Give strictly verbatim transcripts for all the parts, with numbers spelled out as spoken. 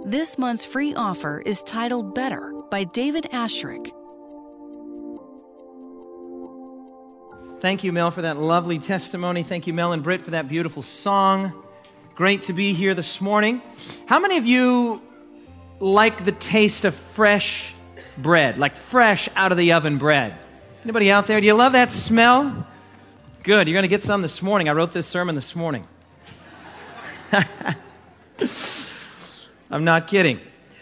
This month's free offer is titled Better by David Asherick. Thank you, Mel, for that lovely testimony. Thank you, Mel and Britt, for that beautiful song. Great to be here this morning. How many of you like the taste of fresh bread, like fresh out of the oven bread? Anybody out there? Do you love that smell? Good. You're going to get some this morning. I wrote this sermon this morning. I'm not kidding.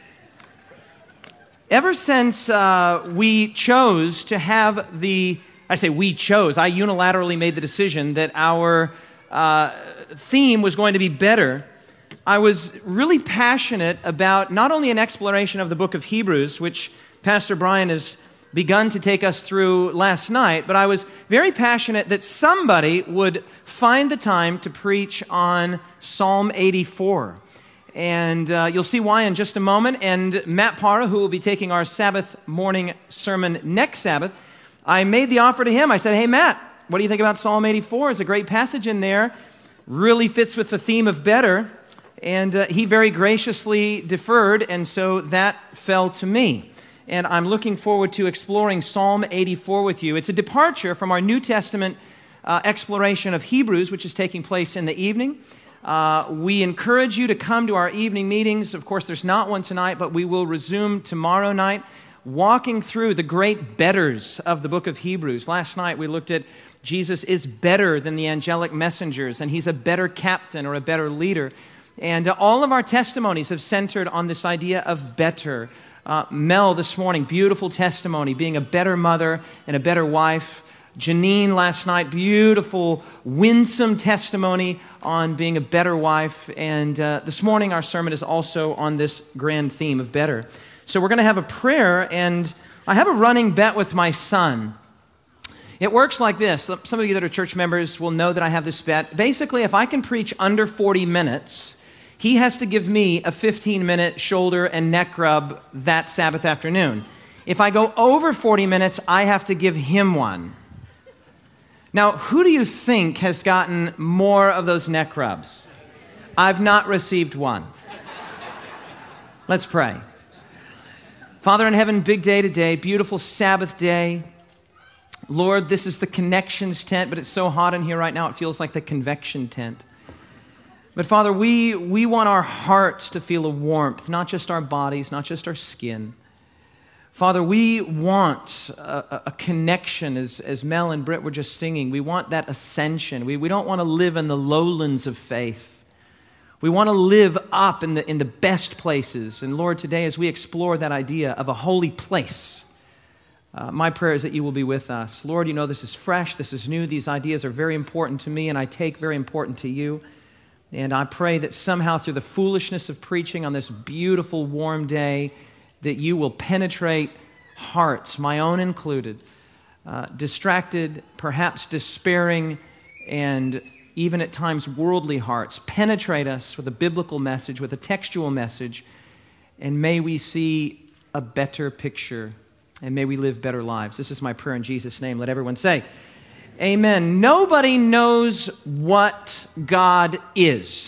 Ever since uh, we chose to have the, I say we chose, I unilaterally made the decision that our uh, theme was going to be better, I was really passionate about not only an exploration of the book of Hebrews, which Pastor Brian has begun to take us through last night, but I was very passionate that somebody would find the time to preach on Psalm eighty-four. And uh, you'll see why in just a moment. And Matt Parra, who will be taking our Sabbath morning sermon next Sabbath, I made the offer to him. I said, hey, Matt, what do you think about Psalm eighty-four? There's a great passage in there. Really fits with the theme of better. And uh, he very graciously deferred, and so that fell to me. And I'm looking forward to exploring Psalm eighty-four with you. It's a departure from our New Testament uh, exploration of Hebrews, which is taking place in the evening. Uh, we encourage you to come to our evening meetings. Of course, there's not one tonight, but we will resume tomorrow night, walking through the great betters of the book of Hebrews. Last night, we looked at Jesus is better than the angelic messengers, and he's a better captain or a better leader. And uh, all of our testimonies have centered on this idea of better. Uh, Mel this morning, beautiful testimony, being a better mother and a better wife. Janine last night, beautiful, winsome testimony on being a better wife. And uh, this morning, our sermon is also on this grand theme of better. So we're going to have a prayer, and I have a running bet with my son. It works like this. Some of you that are church members will know that I have this bet. Basically, if I can preach under forty minutes, he has to give me a fifteen-minute shoulder and neck rub that Sabbath afternoon. If I go over forty minutes, I have to give him one. Now, who do you think has gotten more of those neck rubs? I've not received one. Let's pray. Father in heaven, big day today, beautiful Sabbath day. Lord, this is the connections tent, but it's so hot in here right now, it feels like the convection tent. But Father, we, we want our hearts to feel a warmth, not just our bodies, not just our skin. Father, we want a, a connection, as, as Mel and Britt were just singing. We want that ascension. We, we don't want to live in the lowlands of faith. We want to live up in the, in the best places. And Lord, today as we explore that idea of a holy place, uh, my prayer is that you will be with us. Lord, you know this is fresh, this is new. These ideas are very important to me, and I take very important to you. And I pray that somehow through the foolishness of preaching on this beautiful, warm day, that you will penetrate hearts, my own included, uh, distracted, perhaps despairing, and even at times worldly hearts. Penetrate us with a biblical message, with a textual message, and may we see a better picture, and may we live better lives. This is my prayer in Jesus' name. Let everyone say, amen. Nobody knows what God is.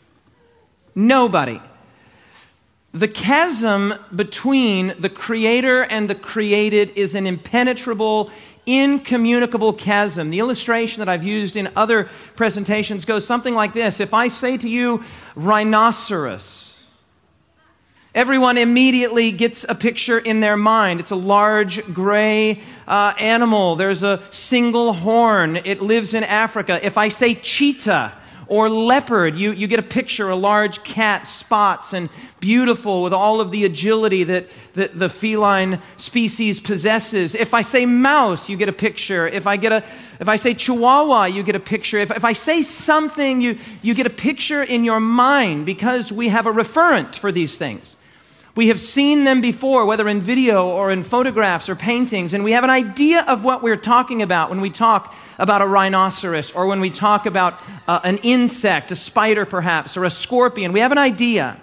Nobody. The chasm between the Creator and the created is an impenetrable, incommunicable chasm. The illustration that I've used in other presentations goes something like this. If I say to you, rhinoceros, everyone immediately gets a picture in their mind. It's a large gray uh, animal. There's a single horn. It lives in Africa. If I say cheetah or leopard, you, you get a picture, a large cat, spots, and beautiful with all of the agility that, that the feline species possesses. If I say mouse, you get a picture. If I get a, if I say chihuahua, you get a picture. If, if I say something, you, you get a picture in your mind because we have a referent for these things. We have seen them before, whether in video or in photographs or paintings, and we have an idea of what we're talking about when we talk about a rhinoceros or when we talk about uh, an insect, a spider perhaps, or a scorpion. We have an idea.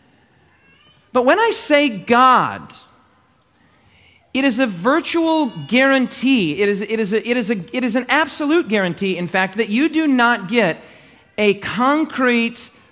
But when I say God, it is a virtual guarantee. It is, it is, a, it is, a, it is an absolute guarantee, in fact, that you do not get a concrete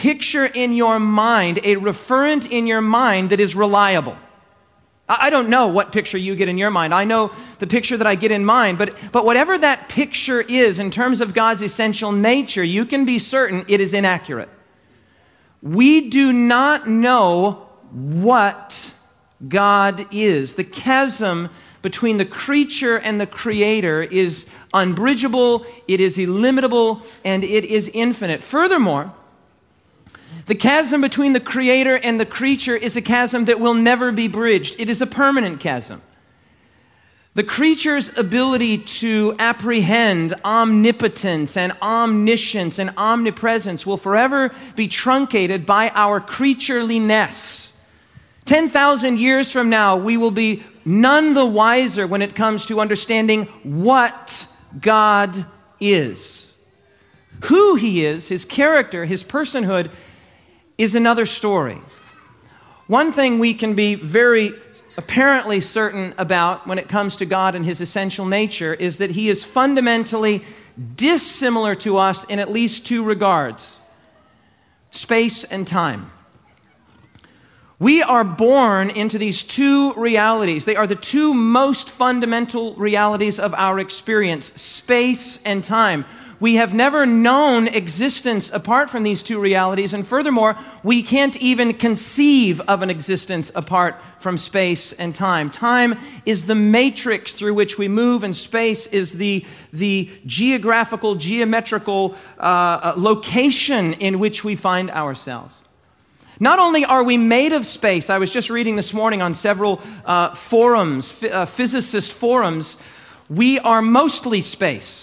picture in your mind, a referent in your mind that is reliable. I don't know what picture you get in your mind. I know the picture that I get in mine, but, but whatever that picture is in terms of God's essential nature, you can be certain it is inaccurate. We do not know what God is. The chasm between the creature and the Creator is unbridgeable, it is illimitable, and it is infinite. Furthermore, the chasm between the Creator and the creature is a chasm that will never be bridged. It is a permanent chasm. The creature's ability to apprehend omnipotence and omniscience and omnipresence will forever be truncated by our creatureliness. ten thousand years from now, we will be none the wiser when it comes to understanding what God is. Who He is, His character, His personhood, is another story. One thing we can be very apparently certain about when it comes to God and His essential nature is that He is fundamentally dissimilar to us in at least two regards: space and time. We are born into these two realities. They are the two most fundamental realities of our experience: space and time. We have never known existence apart from these two realities, and furthermore, we can't even conceive of an existence apart from space and time. Time is the matrix through which we move, and space is the, the geographical, geometrical uh, location in which we find ourselves. Not only are we made of space, I was just reading this morning on several uh, forums, f- uh, physicist forums, we are mostly space.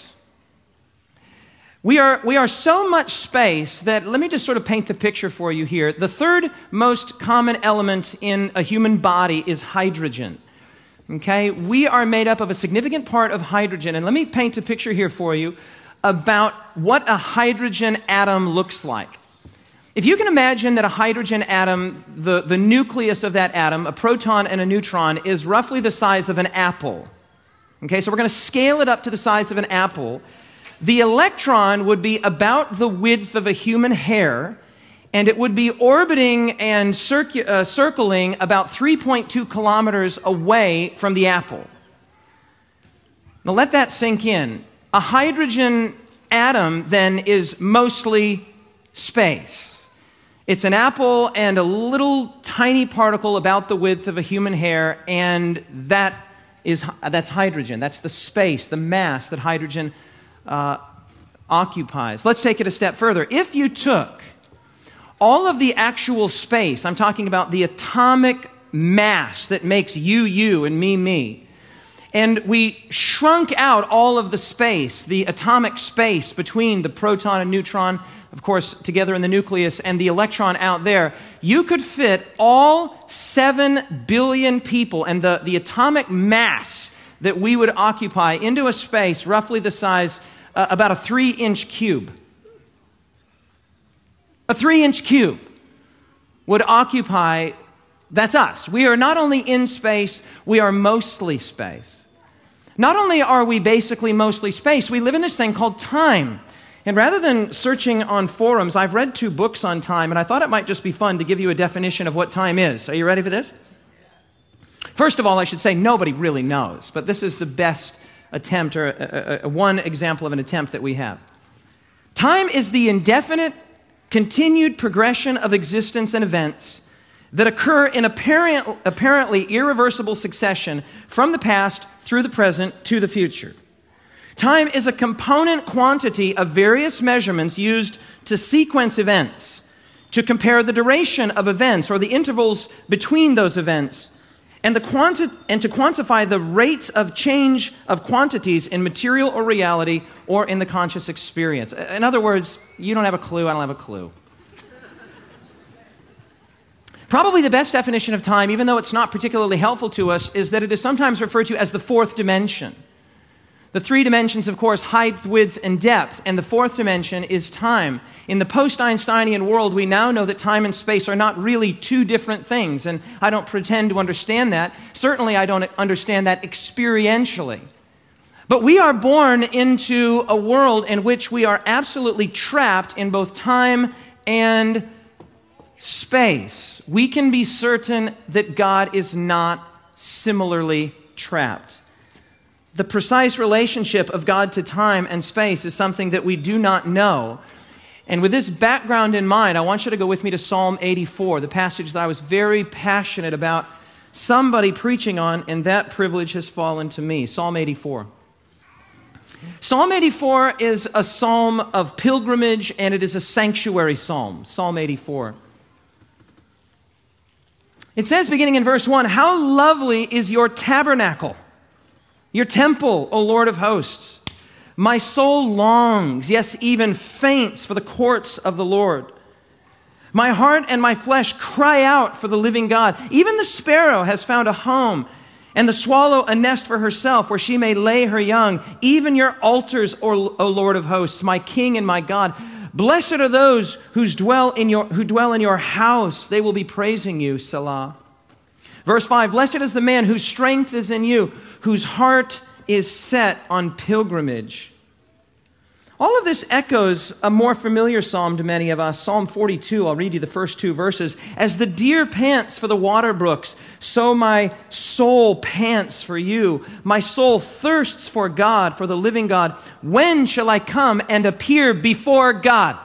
We are, we are so much space that, let me just sort of paint the picture for you here. The third most common element in a human body is hydrogen. Okay? We are made up of a significant part of hydrogen. And let me paint a picture here for you about what a hydrogen atom looks like. If you can imagine that a hydrogen atom, the, the nucleus of that atom, a proton and a neutron, is roughly the size of an apple. Okay? So we're going to scale it up to the size of an apple. The electron would be about the width of a human hair, and it would be orbiting and circu- uh, circling about three point two kilometers away from the apple. Now let that sink in. A hydrogen atom, then, is mostly space. It's an apple and a little tiny particle about the width of a human hair, and that is that's hydrogen. That's the space, the mass that hydrogen Uh, occupies. Let's take it a step further. If you took all of the actual space, I'm talking about the atomic mass that makes you, you, and me, me, and we shrunk out all of the space, the atomic space between the proton and neutron, of course, together in the nucleus, and the electron out there, you could fit all seven billion people and the, the atomic mass that we would occupy into a space roughly the size, uh, about a three-inch cube. A three-inch cube would occupy, that's us. We are not only in space, we are mostly space. Not only are we basically mostly space, we live in this thing called time. And rather than searching on forums, I've read two books on time, and I thought it might just be fun to give you a definition of what time is. Are you ready for this? First of all, I should say nobody really knows, but this is the best attempt, or a, a, a one example of an attempt that we have. Time is the indefinite, continued progression of existence and events that occur in apparent, apparently irreversible succession from the past through the present to the future. Time is a component quantity of various measurements used to sequence events, to compare the duration of events or the intervals between those events, and, the quanti- and to quantify the rates of change of quantities in material or reality or in the conscious experience. In other words, you don't have a clue, I don't have a clue. Probably the best definition of time, even though it's not particularly helpful to us, is that it is sometimes referred to as the fourth dimension. The three dimensions, of course, height, width, and depth, and the fourth dimension is time. In the post-Einsteinian world, we now know that time and space are not really two different things, and I don't pretend to understand that. Certainly, I don't understand that experientially. But we are born into a world in which we are absolutely trapped in both time and space, we can be certain that God is not similarly trapped. The precise relationship of God to time and space is something that we do not know. And with this background in mind, I want you to go with me to Psalm eighty-four, the passage that I was very passionate about somebody preaching on, and that privilege has fallen to me. Psalm eighty-four. Psalm eighty-four is a psalm of pilgrimage, and it is a sanctuary psalm. Psalm eighty-four. It says, beginning in verse one, "How lovely is your tabernacle, your temple, O Lord of hosts. My soul longs, yes, even faints for the courts of the Lord. My heart and my flesh cry out for the living God. Even the sparrow has found a home, and the swallow a nest for herself, where she may lay her young. Even your altars, O Lord of hosts, my King and my God. Blessed are those who dwell in your who dwell in your house. They will be praising you, Selah." Verse five, "Blessed is the man whose strength is in you, whose heart is set on pilgrimage." All of this echoes a more familiar psalm to many of us, Psalm forty-two. I'll read you the first two verses. "As the deer pants for the water brooks, so my soul pants for you. My soul thirsts for God, for the living God. When shall I come and appear before God?"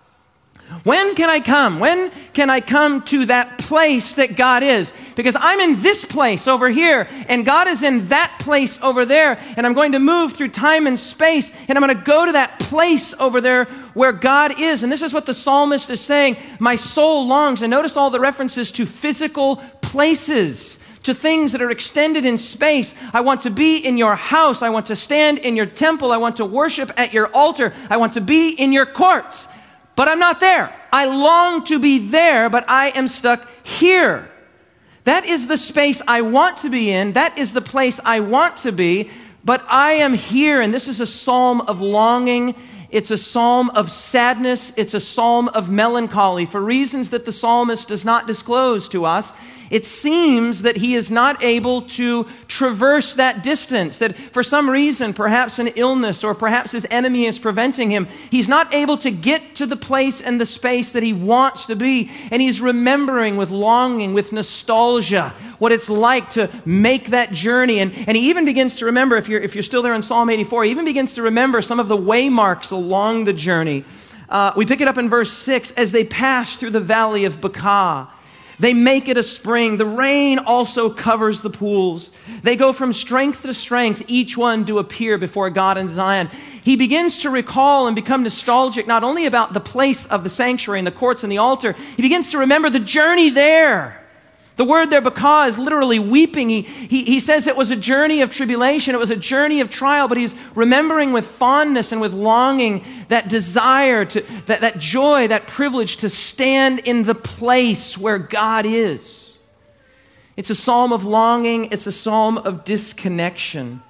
When can I come? When can I come to that place that God is? Because I'm in this place over here, and God is in that place over there, and I'm going to move through time and space, and I'm going to go to that place over there where God is. And this is what the psalmist is saying. My soul longs. And notice all the references to physical places, to things that are extended in space. I want to be in your house. I want to stand in your temple. I want to worship at your altar. I want to be in your courts. But I'm not there. I long to be there, but I am stuck here. That is the space I want to be in. That is the place I want to be, but I am here. And this is a psalm of longing. It's a psalm of sadness. It's a psalm of melancholy for reasons that the psalmist does not disclose to us. It seems that he is not able to traverse that distance, that for some reason, perhaps an illness or perhaps his enemy is preventing him, he's not able to get to the place and the space that he wants to be. And he's remembering with longing, with nostalgia, what it's like to make that journey. And, and he even begins to remember, if you're, if you're still there in Psalm eighty-four, he even begins to remember some of the waymarks along the journey. Uh, we pick it up in verse six, "As they pass through the valley of Baca, they make it a spring. The rain also covers the pools. They go from strength to strength, each one to appear before God in Zion." He begins to recall and become nostalgic not only about the place of the sanctuary and the courts and the altar, he begins to remember the journey there. The word there, Baca, is literally weeping. He, he, he says it was a journey of tribulation. It was a journey of trial, but he's remembering with fondness and with longing that desire, to that, that joy, that privilege to stand in the place where God is. It's a psalm of longing. It's a psalm of disconnection.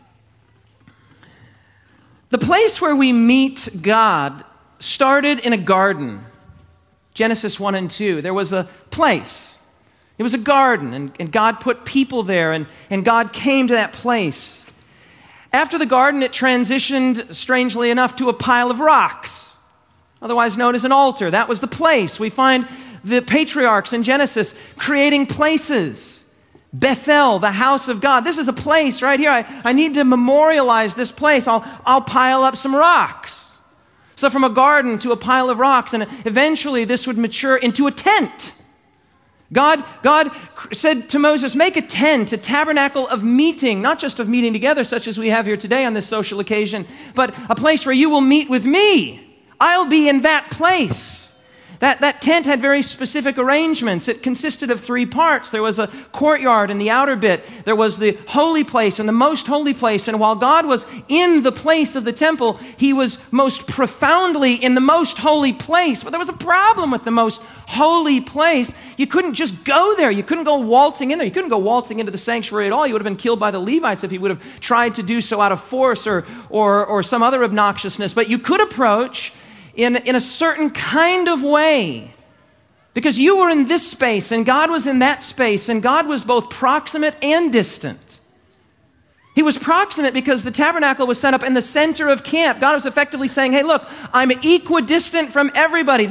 The place where we meet God started in a garden. Genesis one and two. There was a place. It was a garden, and, and God put people there, and, and God came to that place. After the garden, it transitioned, strangely enough, to a pile of rocks, otherwise known as an altar. That was the place. We find the patriarchs in Genesis creating places. Bethel, the house of God. This is a place right here. I, I need to memorialize this place. I'll, I'll pile up some rocks. So from a garden to a pile of rocks, and eventually this would mature into a tent. God, God said to Moses, make a tent, a tabernacle of meeting, not just of meeting together, such as we have here today on this social occasion, but a place where you will meet with me. I'll be in that place. That, that tent had very specific arrangements. It consisted of three parts. There was a courtyard in the outer bit. There was the holy place and the most holy place. And while God was in the place of the temple, he was most profoundly in the most holy place. But there was a problem with the most holy place. You couldn't just go there. You couldn't go waltzing in there. You couldn't go waltzing into the sanctuary at all. You would have been killed by the Levites if he would have tried to do so out of force or, or, or some other obnoxiousness. But you could approach In, in a certain kind of way. Because you were in this space and God was in that space, and God was both proximate and distant. He was proximate because the tabernacle was set up in the center of camp. God was effectively saying, hey, look, I'm equidistant from everybody. This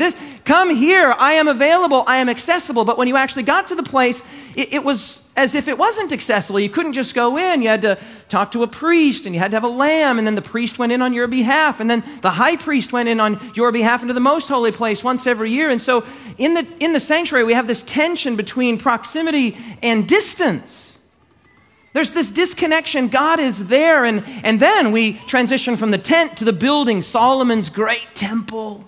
come here, I am available, I am accessible. But when you actually got to the place, it, it was as if it wasn't accessible. You couldn't just go in. You had to talk to a priest, and you had to have a lamb, and then the priest went in on your behalf, and then the high priest went in on your behalf into the most holy place once every year. And so in the, in the sanctuary, we have this tension between proximity and distance. There's this disconnection. God is there, and, and then we transition from the tent to the building, Solomon's great temple.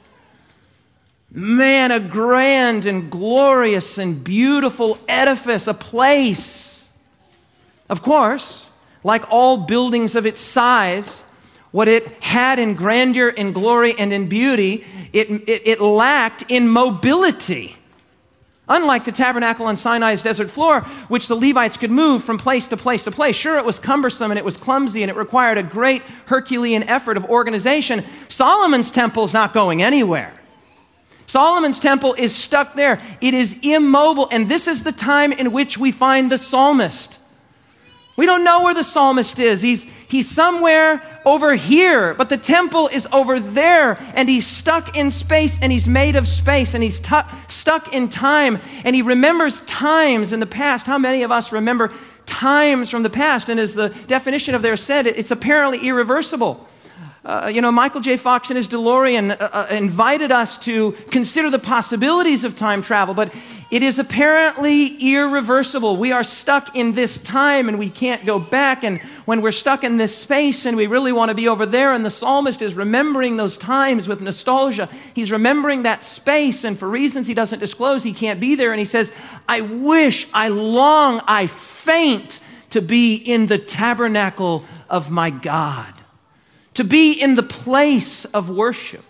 Man, a grand and glorious and beautiful edifice, a place. Of course, like all buildings of its size, what it had in grandeur, in glory, and in beauty, it, it, it lacked in mobility. Unlike the tabernacle on Sinai's desert floor, which the Levites could move from place to place to place. Sure, it was cumbersome and it was clumsy and it required a great Herculean effort of organization. Solomon's temple's not going anywhere. Solomon's temple is stuck there. It is immobile. And this is the time in which we find the psalmist. We don't know where the psalmist is. He's, he's somewhere over here, but the temple is over there. And he's stuck in space, and he's made of space, and he's tu- stuck in time. And he remembers times in the past. How many of us remember times from the past? And as the definition of there said, it's apparently irreversible. Uh, you know, Michael J. Fox in his DeLorean uh, uh, invited us to consider the possibilities of time travel, but it is apparently irreversible. We are stuck in this time and we can't go back. And when we're stuck in this space and we really want to be over there, and the psalmist is remembering those times with nostalgia, he's remembering that space, and for reasons he doesn't disclose, he can't be there. And he says, I wish, I long, I faint to be in the tabernacle of my God. To be in the place of worship.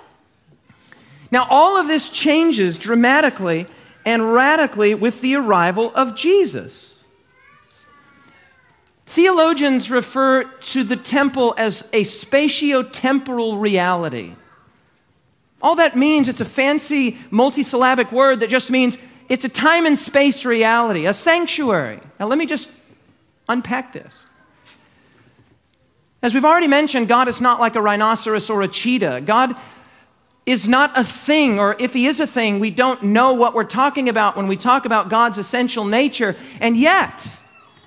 Now, all of this changes dramatically and radically with the arrival of Jesus. Theologians refer to the temple as a spatio-temporal reality. All that means, it's a fancy multisyllabic word that just means it's a time and space reality, a sanctuary. Now, let me just unpack this. As we've already mentioned, God is not like a rhinoceros or a cheetah. God is not a thing, or if he is a thing, we don't know what we're talking about when we talk about God's essential nature. And yet,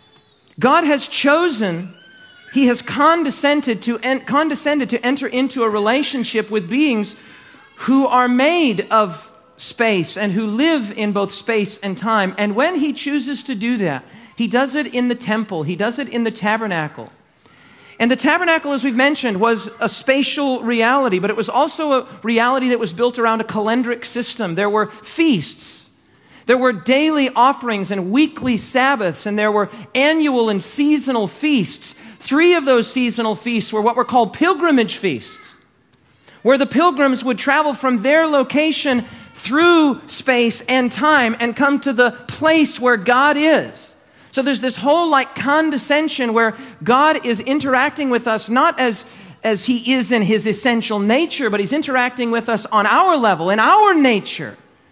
God has chosen, he has condescended to, en- condescended to enter into a relationship with beings who are made of space and who live in both space and time. And when he chooses to do that, he does it in the temple, he does it in the tabernacle. And the tabernacle, as we've mentioned, was a spatial reality, but it was also a reality that was built around a calendric system. There were feasts. There were daily offerings and weekly Sabbaths, and there were annual and seasonal feasts. Three of those seasonal feasts were what were called pilgrimage feasts, where the pilgrims would travel from their location through space and time and come to the place where God is. So there's this whole like condescension where God is interacting with us not as, as he is in his essential nature, but he's interacting with us on our level, in our nature.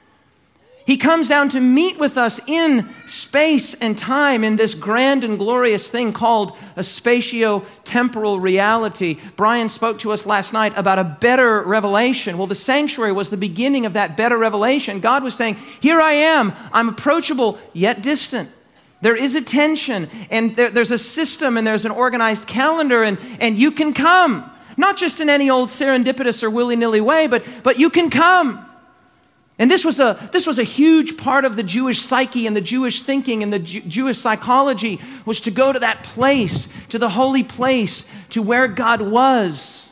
He comes down to meet with us in space and time in this grand and glorious thing called a spatio-temporal reality. Brian spoke to us last night about a better revelation. Well, the sanctuary was the beginning of that better revelation. God was saying, here I am, I'm approachable yet distant. There is a tension, and there, there's a system, and there's an organized calendar, and, and you can come. Not just in any old serendipitous or willy-nilly way, but, but you can come. And this was a this was a huge part of the Jewish psyche and the Jewish thinking and the Jew, Jewish psychology, was to go to that place, to the holy place, to where God was.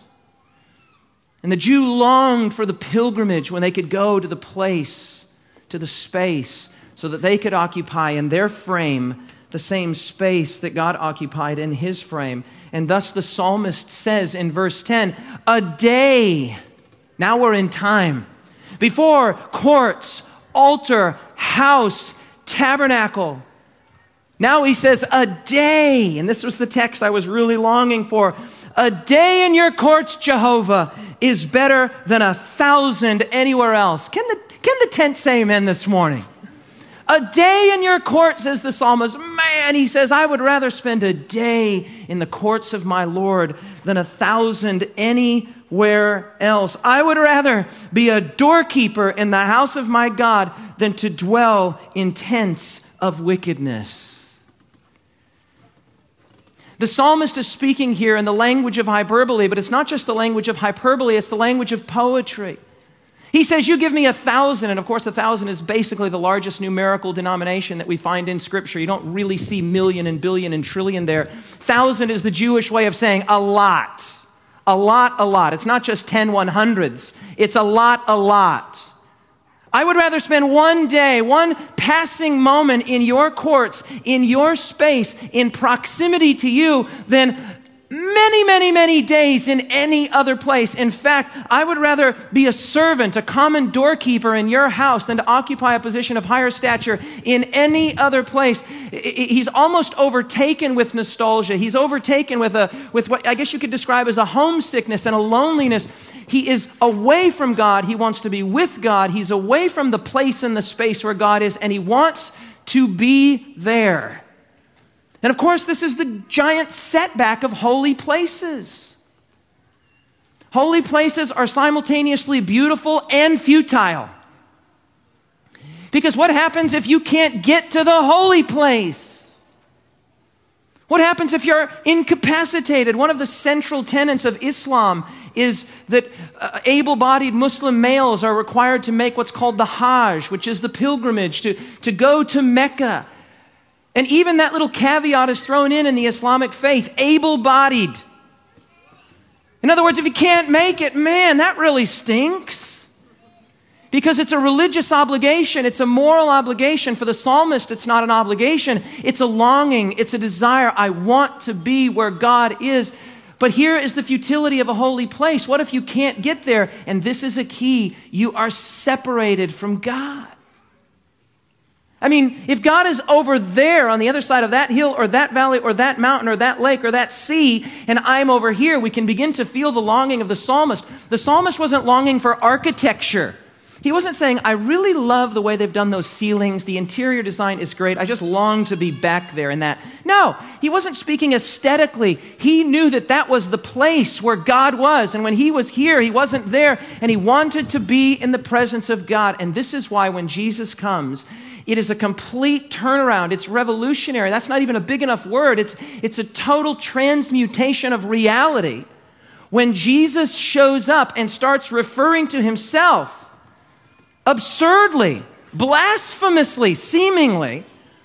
And the Jew longed for the pilgrimage when they could go to the place, to the space, so that they could occupy in their frame the same space that God occupied in his frame. And thus the psalmist says in verse ten, a day, now we're in time, before courts, altar, house, tabernacle. Now he says, a day, and this was the text I was really longing for. A day in your courts, Jehovah, is better than a thousand anywhere else. Can the, can the tent say amen this morning? A day in your court, says the psalmist. Man, he says, I would rather spend a day in the courts of my Lord than a thousand anywhere anywhere else. I would rather be a doorkeeper in the house of my God than to dwell in tents of wickedness. The psalmist is speaking here in the language of hyperbole, but it's not just the language of hyperbole, it's the language of poetry. He says, you give me a thousand, and of course a thousand is basically the largest numerical denomination that we find in Scripture. You don't really see million and billion and trillion there. Thousand is the Jewish way of saying a lot. A lot, a lot. It's not just ten one hundreds. It's a lot, a lot. I would rather spend one day, one passing moment in your courts, in your space, in proximity to you than many, many, many days in any other place. In fact, I would rather be a servant, a common doorkeeper in your house than to occupy a position of higher stature in any other place. He's almost overtaken with nostalgia. He's overtaken with a with what I guess you could describe as a homesickness and a loneliness. He is away from God. He wants to be with God. He's away from the place and the space where God is, and he wants to be there. And of course, this is the giant setback of holy places. Holy places are simultaneously beautiful and futile. Because what happens if you can't get to the holy place? What happens if you're incapacitated? One of the central tenets of Islam is that uh, able-bodied Muslim males are required to make what's called the Hajj, which is the pilgrimage, to, to go to Mecca. And even that little caveat is thrown in in the Islamic faith, able-bodied. In other words, if you can't make it, man, that really stinks. Because it's a religious obligation. It's a moral obligation. For the psalmist, it's not an obligation. It's a longing. It's a desire. I want to be where God is. But here is the futility of a holy place. What if you can't get there? And this is a key. You are separated from God. I mean, if God is over there on the other side of that hill or that valley or that mountain or that lake or that sea, and I'm over here, we can begin to feel the longing of the psalmist. The psalmist wasn't longing for architecture. He wasn't saying, I really love the way they've done those ceilings. The interior design is great. I just long to be back there in that. No, he wasn't speaking aesthetically. He knew that that was the place where God was. And when he was here, he wasn't there. And he wanted to be in the presence of God. And this is why when Jesus comes, it is a complete turnaround. It's revolutionary. That's not even a big enough word. It's, it's a total transmutation of reality. When Jesus shows up and starts referring to himself absurdly, blasphemously, seemingly,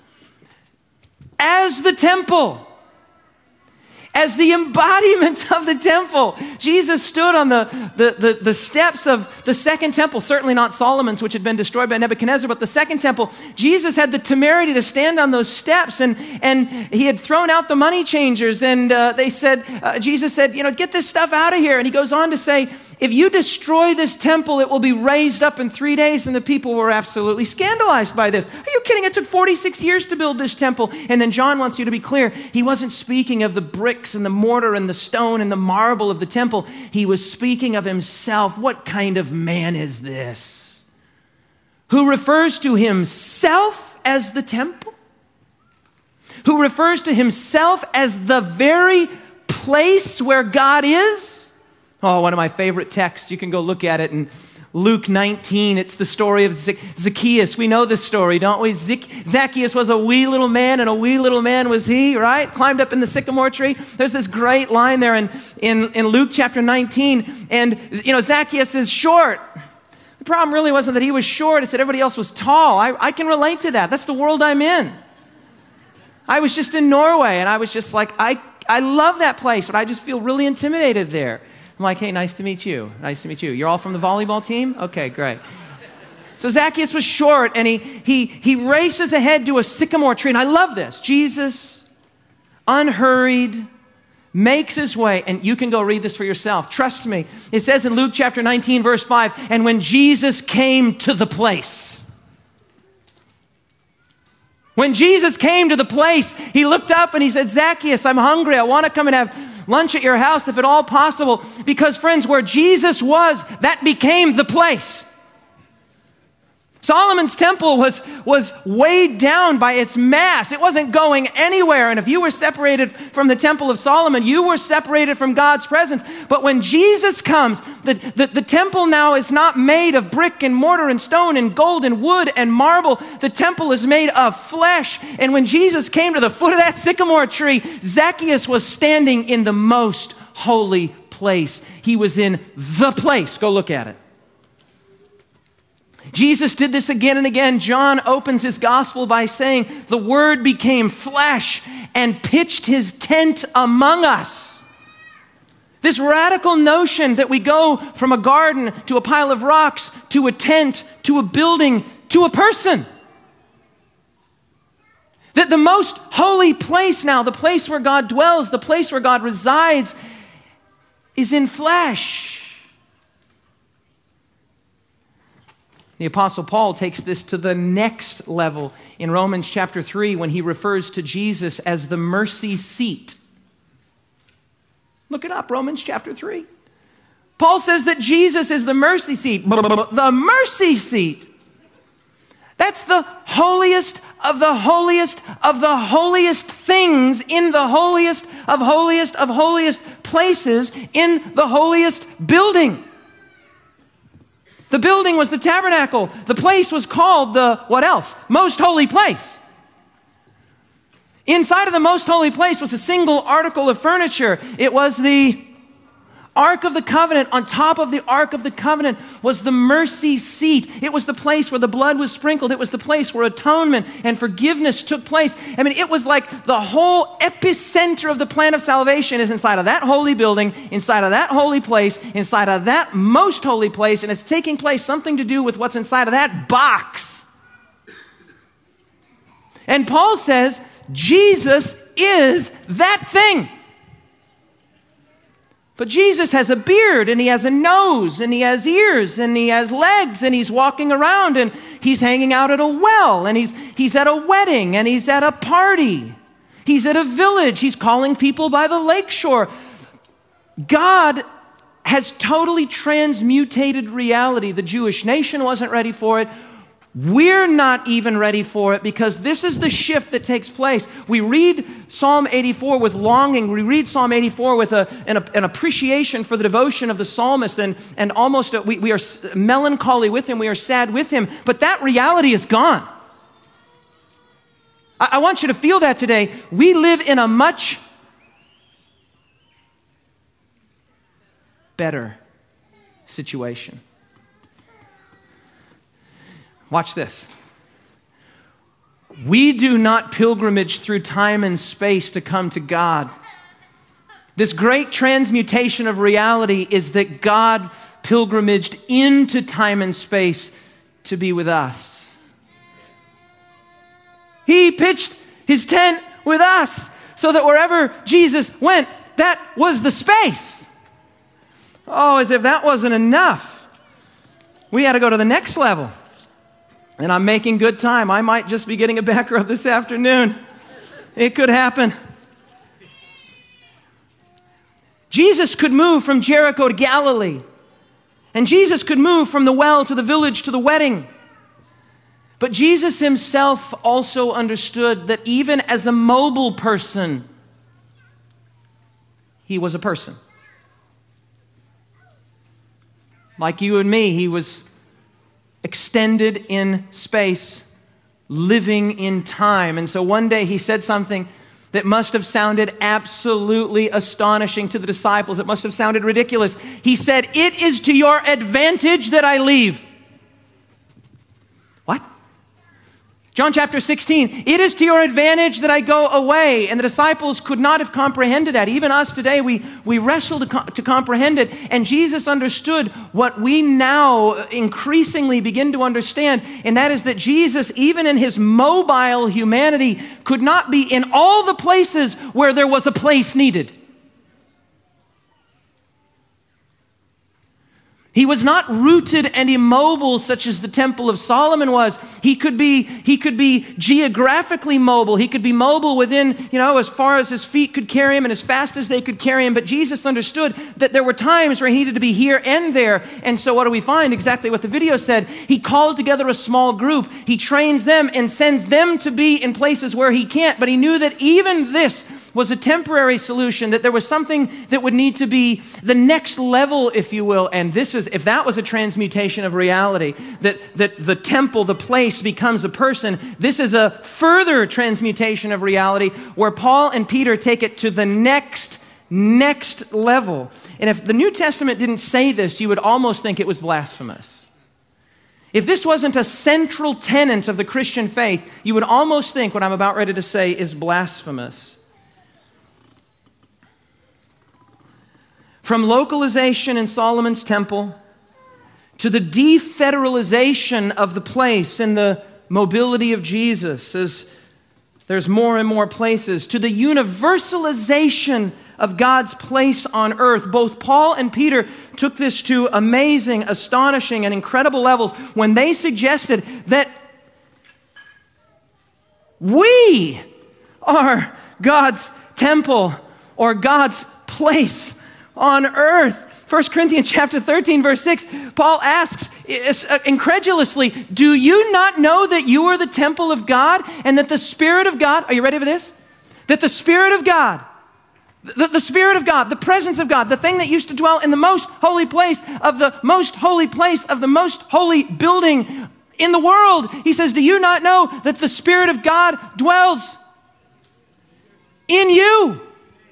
as the temple, as the embodiment of the temple. Jesus stood on the, the, the, the steps of the second temple, certainly not Solomon's, which had been destroyed by Nebuchadnezzar, but the second temple. Jesus had the temerity to stand on those steps, and, and he had thrown out the money changers, and uh, they said, uh, Jesus said, you know, get this stuff out of here. And he goes on to say, if you destroy this temple, it will be raised up in three days. And the people were absolutely scandalized by this. Are you kidding? It took forty-six years to build this temple. And then John wants you to be clear. He wasn't speaking of the bricks and the mortar and the stone and the marble of the temple. He was speaking of himself. What kind of man is this? Who refers to himself as the temple? Who refers to himself as the very place where God is? Oh, one of my favorite texts. You can go look at it in Luke nineteen. It's the story of Zacchaeus. We know this story, don't we? Zacchaeus was a wee little man, and a wee little man was he, right? Climbed up in the sycamore tree. There's this great line there in, in, in Luke chapter nineteen. And, you know, Zacchaeus is short. The problem really wasn't that he was short. It's that everybody else was tall. I, I can relate to that. That's the world I'm in. I was just in Norway, and I was just like, I, I love that place, but I just feel really intimidated there. I'm like, hey, nice to meet you. Nice to meet you. You're all from the volleyball team? Okay, great. So Zacchaeus was short, and he, he, he races ahead to a sycamore tree. And I love this. Jesus, unhurried, makes his way. And you can go read this for yourself. Trust me. It says in Luke chapter nineteen, verse five, and when Jesus came to the place. When Jesus came to the place, he looked up and he said, Zacchaeus, I'm hungry. I want to come and have lunch at your house if at all possible. Because friends, where Jesus was, that became the place. Solomon's temple was, was weighed down by its mass. It wasn't going anywhere. And if you were separated from the temple of Solomon, you were separated from God's presence. But when Jesus comes, the, the, the temple now is not made of brick and mortar and stone and gold and wood and marble. The temple is made of flesh. And when Jesus came to the foot of that sycamore tree, Zacchaeus was standing in the most holy place. He was in the place. Go look at it. Jesus did this again and again. John opens his gospel by saying, the Word became flesh and pitched his tent among us. This radical notion that we go from a garden to a pile of rocks to a tent to a building to a person. That the most holy place now, the place where God dwells, the place where God resides, is in flesh. The Apostle Paul takes this to the next level in Romans chapter three when he refers to Jesus as the mercy seat. Look it up, Romans chapter three. Paul says that Jesus is the mercy seat. The mercy seat. That's the holiest of the holiest of the holiest things in the holiest of holiest of holiest places in the holiest building. The building was the tabernacle. The place was called the, what else? Most holy place. Inside of the most holy place was a single article of furniture. It was the Ark of the Covenant. On top of the Ark of the Covenant was the mercy seat. It was the place where the blood was sprinkled. It was the place where atonement and forgiveness took place. I mean, it was like the whole epicenter of the plan of salvation is inside of that holy building, inside of that holy place, inside of that most holy place, and it's taking place something to do with what's inside of that box. And Paul says, Jesus is that thing. But Jesus has a beard, and he has a nose, and he has ears, and he has legs, and he's walking around, and he's hanging out at a well, and he's, he's at a wedding, and he's at a party. He's at a village. He's calling people by the lakeshore. God has totally transmutated reality. The Jewish nation wasn't ready for it. We're not even ready for it because this is the shift that takes place. We read Psalm eighty-four with longing. We read Psalm eighty-four with a, an, an appreciation for the devotion of the psalmist and, and almost a, we, we are melancholy with him. We are sad with him. But that reality is gone. I, I want you to feel that today. We live in a much better situation. Watch this. We do not pilgrimage through time and space to come to God. This great transmutation of reality is that God pilgrimaged into time and space to be with us. He pitched his tent with us so that wherever Jesus went, that was the space. Oh, as if that wasn't enough. We had to go to the next level. And I'm making good time. I might just be getting a back rub this afternoon. It could happen. Jesus could move from Jericho to Galilee. And Jesus could move from the well to the village to the wedding. But Jesus himself also understood that even as a mobile person, he was a person. Like you and me, he was extended in space, living in time. And so one day he said something that must have sounded absolutely astonishing to the disciples. It must have sounded ridiculous. He said, "It is to your advantage that I leave." What? John chapter sixteen, "It is to your advantage that I go away." And the disciples could not have comprehended that. Even us today, we, we wrestle to, co- to comprehend it. And Jesus understood what we now increasingly begin to understand, and that is that Jesus, even in his mobile humanity, could not be in all the places where there was a place needed. He was not rooted and immobile such as the Temple of Solomon was. He could be, he could be geographically mobile. He could be mobile within, you know, as far as his feet could carry him and as fast as they could carry him. But Jesus understood that there were times where he needed to be here and there. And so what do we find? Exactly what the video said. He called together a small group. He trains them and sends them to be in places where he can't. But he knew that even this was a temporary solution, that there was something that would need to be the next level, if you will. And this is, if that was a transmutation of reality, that, that the temple, the place becomes a person, this is a further transmutation of reality where Paul and Peter take it to the next, next level. And if the New Testament didn't say this, you would almost think it was blasphemous. If this wasn't a central tenet of the Christian faith, you would almost think what I'm about ready to say is blasphemous. From localization in Solomon's temple to the defederalization of the place and the mobility of Jesus as there's more and more places, to the universalization of God's place on earth, both Paul and Peter took this to amazing, astonishing, and incredible levels when they suggested that we are God's temple or God's place on earth. First Corinthians chapter thirteen, verse six, Paul asks incredulously, do you not know that you are the temple of God and that the Spirit of God, are you ready for this? That the Spirit of God, the, the Spirit of God, the presence of God, the thing that used to dwell in the most holy place of the most holy place of the most holy building in the world. He says, do you not know that the Spirit of God dwells in you?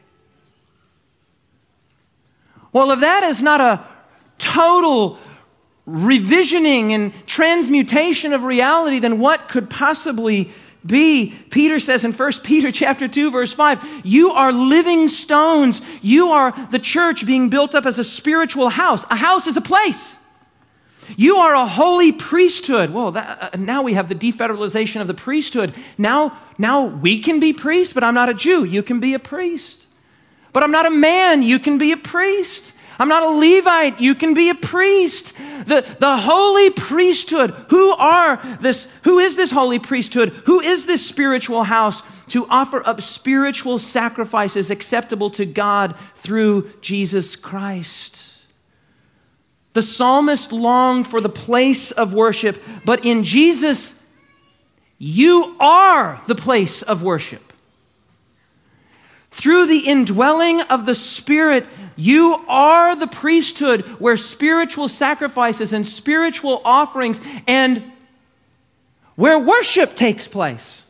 Well, if that is not a total revisioning and transmutation of reality, then what could possibly be? Peter says in First Peter chapter two, verse five, you are living stones. You are the church being built up as a spiritual house. A house is a place. You are a holy priesthood. Well, that, uh, now we have the defederalization of the priesthood. Now, now we can be priests, but I'm not a Jew. You can be a priest. But I'm not a man, you can be a priest. I'm not a Levite, you can be a priest. The, the holy priesthood, who are this, who is this holy priesthood? Who is this spiritual house to offer up spiritual sacrifices acceptable to God through Jesus Christ? The psalmist longed for the place of worship, but in Jesus, you are the place of worship. Through the indwelling of the Spirit, you are the priesthood where spiritual sacrifices and spiritual offerings and where worship takes place.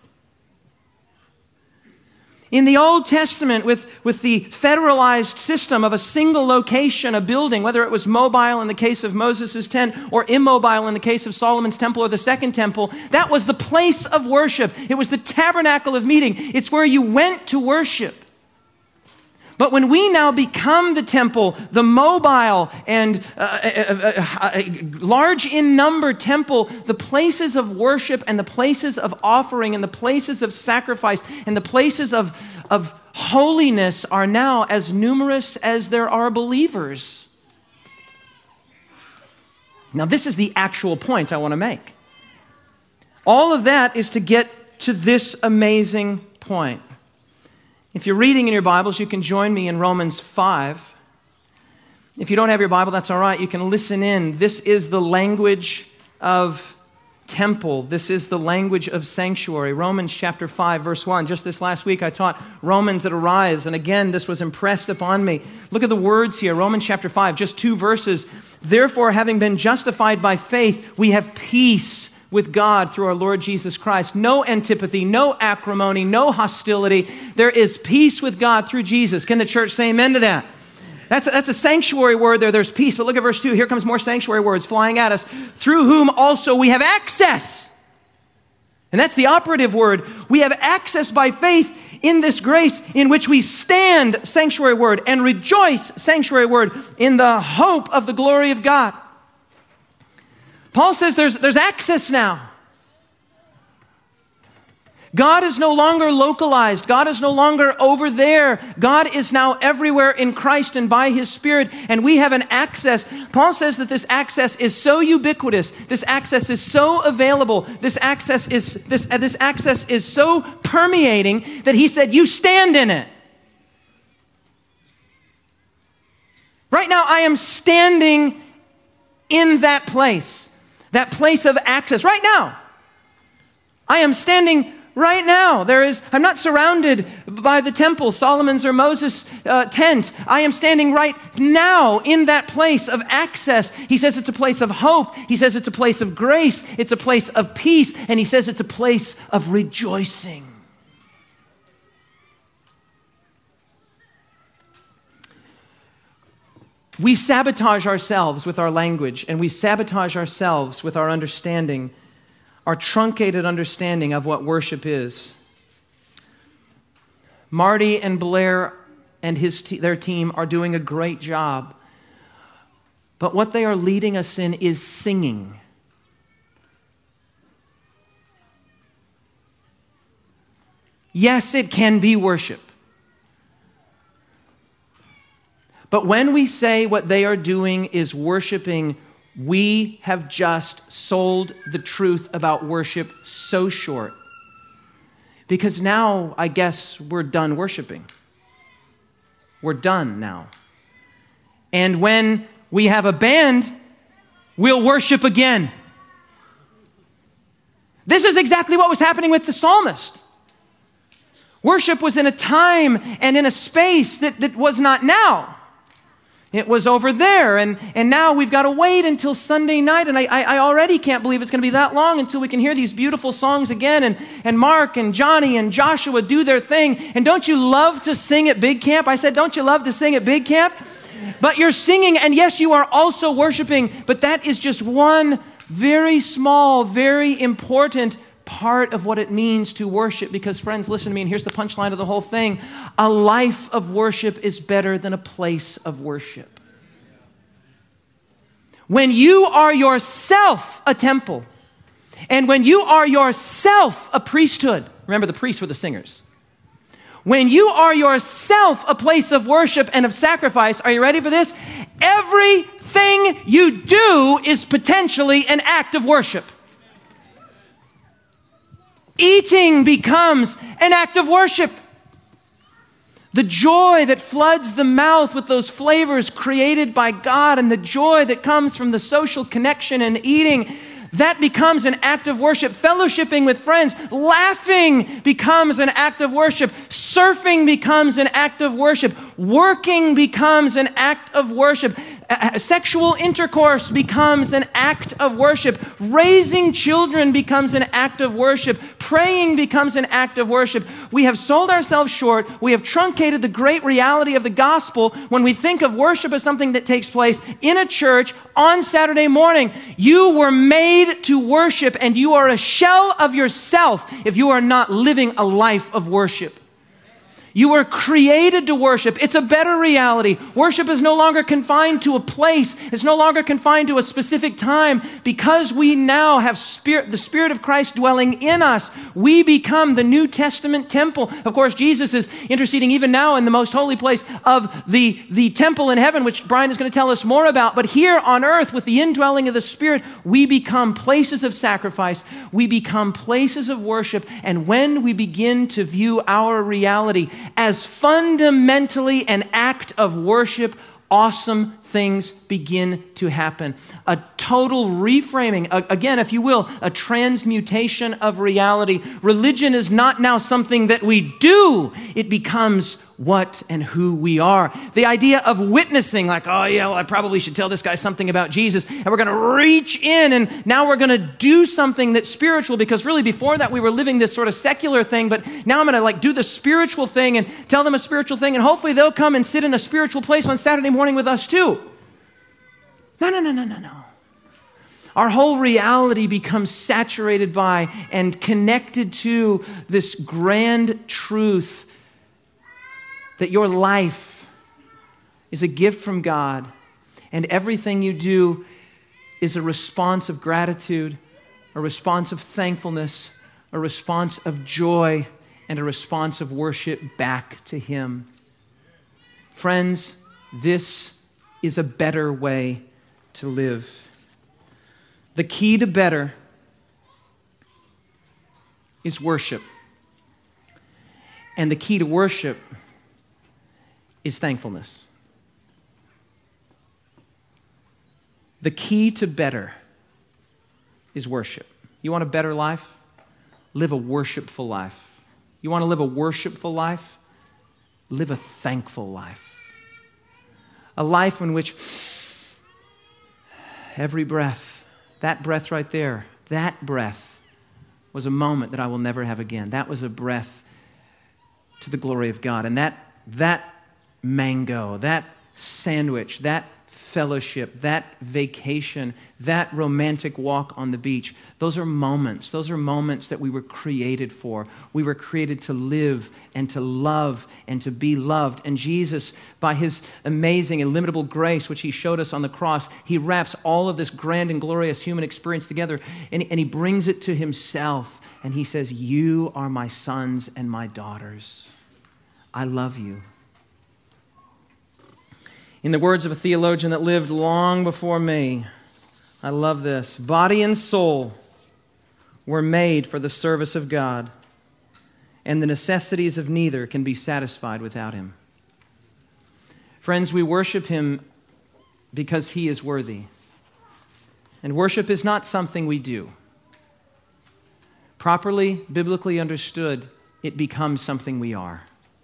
In the Old Testament, with, with the federalized system of a single location, a building, whether it was mobile in the case of Moses' tent or immobile in the case of Solomon's temple or the second temple, that was the place of worship. It was the tabernacle of meeting. It's where you went to worship. But when we now become the temple, the mobile and uh, uh, uh, uh, large in number temple, the places of worship and the places of offering and the places of sacrifice and the places of, of holiness are now as numerous as there are believers. Now, this is the actual point I want to make. All of that is to get to this amazing point. If you're reading in your Bibles, you can join me in Romans five. If you don't have your Bible, that's all right. You can listen in. This is the language of temple. This is the language of sanctuary. Romans chapter five, verse one. Just this last week, I taught Romans at Arise, and again, this was impressed upon me. Look at the words here. Romans chapter five, just two verses. Therefore, having been justified by faith, we have peace with God through our Lord Jesus Christ. No antipathy, no acrimony, no hostility. There is peace with God through Jesus. Can the church say amen to that? That's a, that's a sanctuary word there. There's peace. But look at verse two. Here comes more sanctuary words flying at us. Through whom also we have access. And that's the operative word. We have access by faith in this grace in which we stand, sanctuary word, and rejoice, sanctuary word, in the hope of the glory of God. Paul says there's, there's access now. God is no longer localized. God is no longer over there. God is now everywhere in Christ and by His Spirit, and we have an access. Paul says that this access is so ubiquitous. This access is so available. This access is this, uh, this access is so permeating that he said, you stand in it. Right now, I am standing in that place, that place of access. Right now, I am standing right now. There is, I'm not surrounded by the temple, Solomon's or Moses' uh, tent. I am standing right now in that place of access. He says it's a place of hope. He says it's a place of grace. It's a place of peace. And he says it's a place of rejoicing. We sabotage ourselves with our language, and we sabotage ourselves with our understanding, our truncated understanding of what worship is. Marty and Blair and his te- their team are doing a great job, but what they are leading us in is singing. Yes, it can be worship. But when we say what they are doing is worshiping, we have just sold the truth about worship so short. Because now, I guess, we're done worshiping. We're done now. And when we have a band, we'll worship again. This is exactly what was happening with the psalmist. Worship was in a time and in a space that, that was not now. It was over there, and, and now we've got to wait until Sunday night, and I, I, I already can't believe it's going to be that long until we can hear these beautiful songs again, and, and Mark and Johnny and Joshua do their thing. And don't you love to sing at Big Camp? I said, don't you love to sing at Big Camp? But you're singing, and yes, you are also worshiping, but that is just one very small, very important part of what it means to worship. Because friends, listen to me, and here's the punchline of the whole thing. A life of worship is better than a place of worship. When you are yourself a temple, and when you are yourself a priesthood, remember the priests were the singers. When you are yourself a place of worship and of sacrifice, are you ready for this? Everything you do is potentially an act of worship. Eating becomes an act of worship. The joy that floods the mouth with those flavors created by God, and the joy that comes from the social connection and eating, that becomes an act of worship. Fellowshipping with friends, laughing becomes an act of worship. Surfing becomes an act of worship. Working becomes an act of worship. Sexual intercourse becomes an act of worship. Raising children becomes an act of worship. Praying becomes an act of worship. We have sold ourselves short. We have truncated the great reality of the gospel when we think of worship as something that takes place in a church on Saturday morning. You were made to worship, and you are a shell of yourself if you are not living a life of worship. You were created to worship. It's a better reality. Worship is no longer confined to a place. It's no longer confined to a specific time. Because we now have spirit, the Spirit of Christ dwelling in us, we become the New Testament temple. Of course, Jesus is interceding even now in the most holy place of the, the temple in heaven, which Brian is going to tell us more about. But here on earth, with the indwelling of the Spirit, we become places of sacrifice. We become places of worship. And when we begin to view our reality as fundamentally an act of worship, awesome things begin to happen. A total reframing, again, if you will, a transmutation of reality. Religion is not now something that we do. It becomes what and who we are. The idea of witnessing, like, oh yeah, well, I probably should tell this guy something about Jesus, and we're going to reach in, and now we're going to do something that's spiritual, because really before that we were living this sort of secular thing, but now I'm going to like do the spiritual thing and tell them a spiritual thing, and hopefully they'll come and sit in a spiritual place on Saturday morning with us too. No, no, no, no, no, no. Our whole reality becomes saturated by and connected to this grand truth that your life is a gift from God, and everything you do is a response of gratitude, a response of thankfulness, a response of joy and a response of worship back to Him. Friends, this is a better way to live. The key to better is worship. And the key to worship is thankfulness. The key to better is worship. You want a better life? Live a worshipful life. You want to live a worshipful life? Live a thankful life. A life in which every breath, that breath right there, that breath was a moment that I will never have again. That was a breath to the glory of God. And that, that mango, that sandwich, that fellowship, that vacation, that romantic walk on the beach, those are moments. Those are moments that we were created for. We were created to live and to love and to be loved. And Jesus, by His amazing, illimitable grace, which He showed us on the cross, He wraps all of this grand and glorious human experience together, and, and He brings it to Himself. And He says, "You are my sons and my daughters. I love you." In the words of a theologian that lived long before me, I love this: body and soul were made for the service of God, and the necessities of neither can be satisfied without Him. Friends, we worship Him because He is worthy. And worship is not something we do. Properly, biblically understood, it becomes something we are.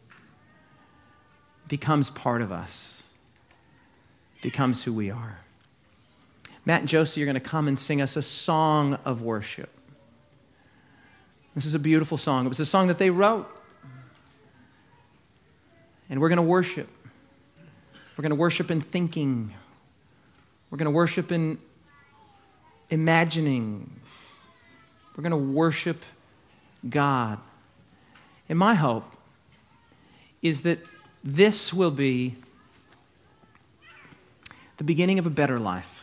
It becomes part of us. Becomes who we are. Matt and Josie are going to come and sing us a song of worship. This is a beautiful song. It was a song that they wrote. And we're going to worship. We're going to worship in thinking. We're going to worship in imagining. We're going to worship God. And my hope is that this will be the beginning of a better life,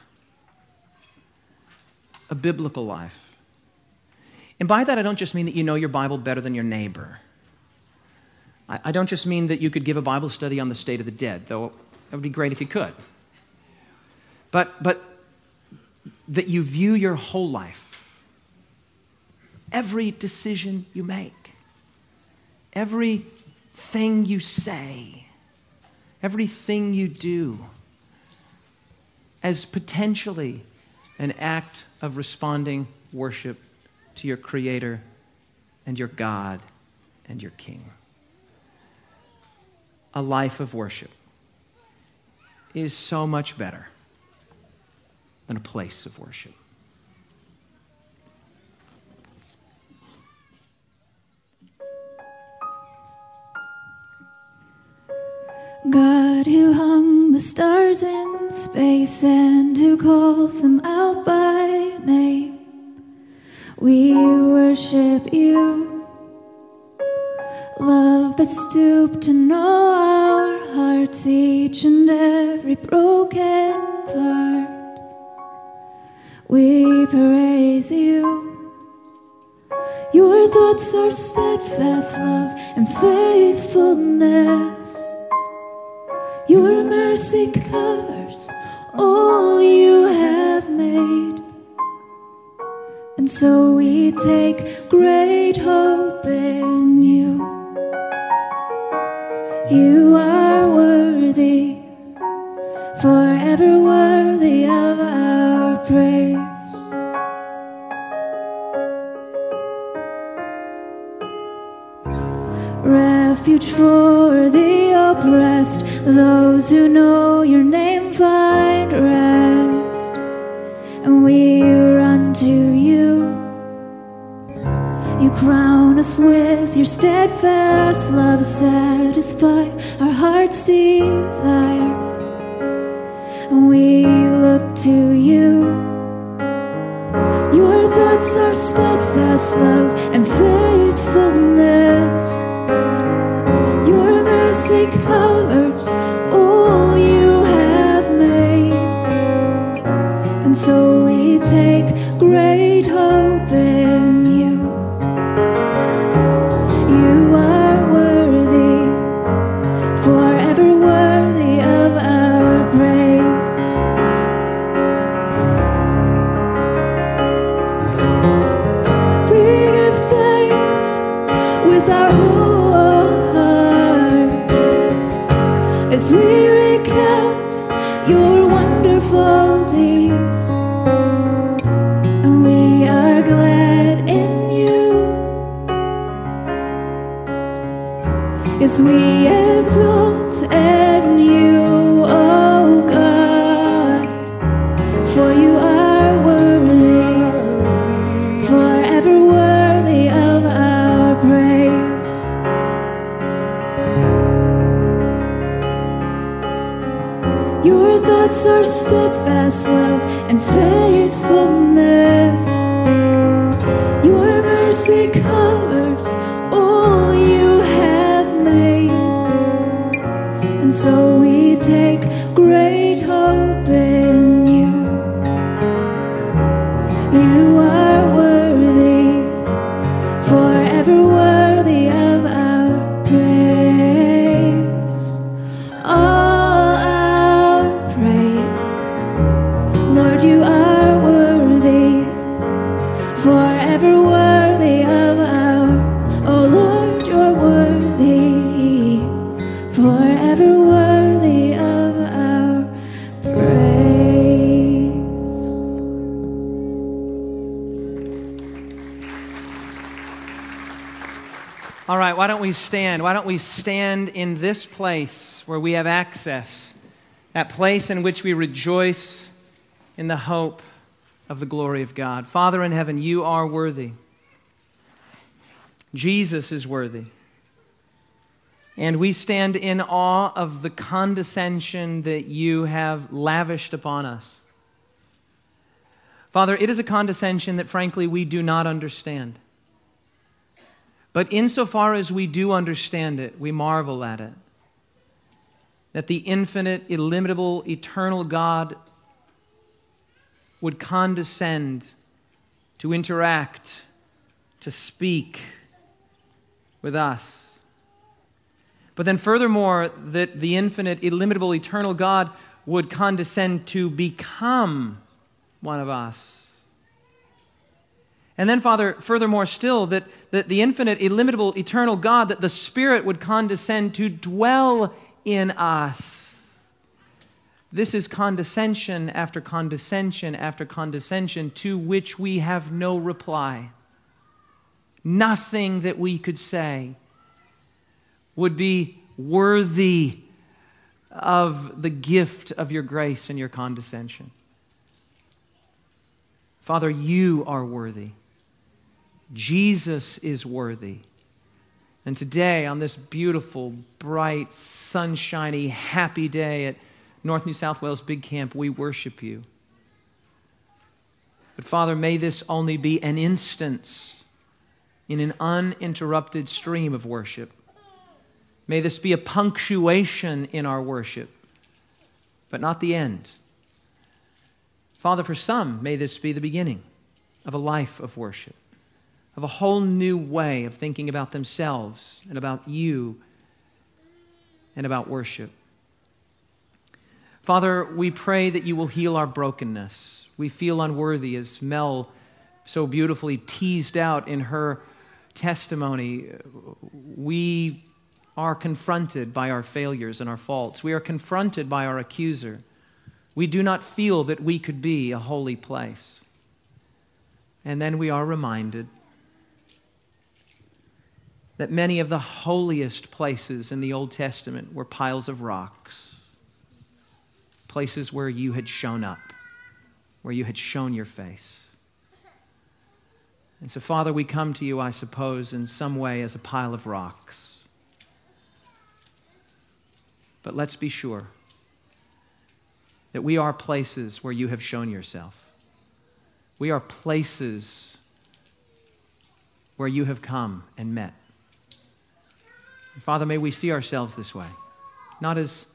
a biblical life. And by that, I don't just mean that you know your Bible better than your neighbor. I, I don't just mean that you could give a Bible study on the state of the dead, though that would be great if you could. But, but that you view your whole life, every decision you make, everything you say, everything you do, as potentially an act of responding worship to your Creator and your God and your King. A life of worship is so much better than a place of worship. God who hung the stars in space and who calls them out by name, we worship you. Love that stooped to know our hearts, each and every broken part. We praise you. Your thoughts are steadfast love and faithfulness. Your mercy covers all you have made. And so we take great hope in you. You are worthy, forever worthy of our praise. Refuge for the oppressed, those who know your name find rest. And we run to you. You crown us with your steadfast love, satisfy our heart's desires. And we look to you. Your thoughts are steadfast love and faithfulness. Your mercy covers all you have made. And so we take great hope in you. as we recount your wonderful deeds, and we are glad in you, as we exalt in you, oh God, for you are worthy, forever worthy of our praise. Your thoughts are steadfast love and faithfulness. Your mercy covers all you have made. And so we take great hope in you. You are worthy, forever worthy of our praise. All our praise. Lord, you are worthy, forever worthy of our, oh Lord, you're worthy, forever worthy of our praise. All right, why don't we stand? Why don't we stand in this place where we have access, that place in which we rejoice in the hope of the glory of God. Father in heaven, you are worthy. Jesus is worthy. And we stand in awe of the condescension that you have lavished upon us. Father, it is a condescension that frankly we do not understand. But insofar as we do understand it, we marvel at it. That the infinite, illimitable, eternal God would condescend to interact, to speak with us. But then furthermore, that the infinite, illimitable, eternal God would condescend to become one of us. And then, Father, furthermore still, that, that the infinite, illimitable, eternal God, that the Spirit would condescend to dwell in us. This is condescension after condescension after condescension to which we have no reply. Nothing that we could say would be worthy of the gift of your grace and your condescension. Father, you are worthy. Jesus is worthy. And today, on this beautiful, bright, sunshiny, happy day at North New South Wales Big Camp, we worship you. But Father, may this only be an instance in an uninterrupted stream of worship. May this be a punctuation in our worship, but not the end. Father, for some, may this be the beginning of a life of worship, of a whole new way of thinking about themselves and about you and about worship. Father, we pray that you will heal our brokenness. We feel unworthy, as Mel so beautifully teased out in her testimony. We are confronted by our failures and our faults. We are confronted by our accuser. We do not feel that we could be a holy place. And then we are reminded that many of the holiest places in the Old Testament were piles of rocks, places where you had shown up, where you had shown your face. And so, Father, we come to you, I suppose, in some way as a pile of rocks. But let's be sure that we are places where you have shown yourself. We are places where you have come and met. And Father, may we see ourselves this way, not as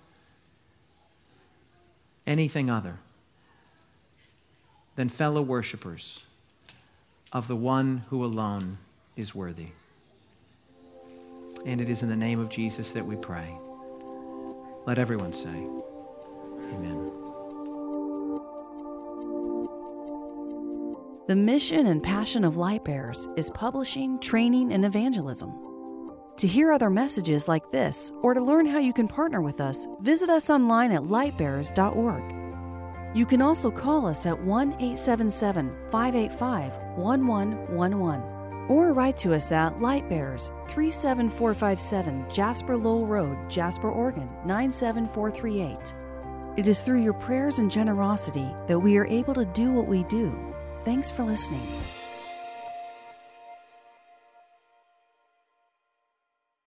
anything other than fellow worshipers of the one who alone is worthy. And it is in the name of Jesus that we pray. Let everyone say, amen. The mission and passion of Light Bearers is publishing, training, and evangelism. To hear other messages like this, or to learn how you can partner with us, visit us online at light bearers dot org. You can also call us at one eight seven seven, five eight five, one one one one or write to us at Lightbearers, three seven four five seven Jasper Lowell Road, Jasper, Oregon, nine seven four three eight. It is through your prayers and generosity that we are able to do what we do. Thanks for listening.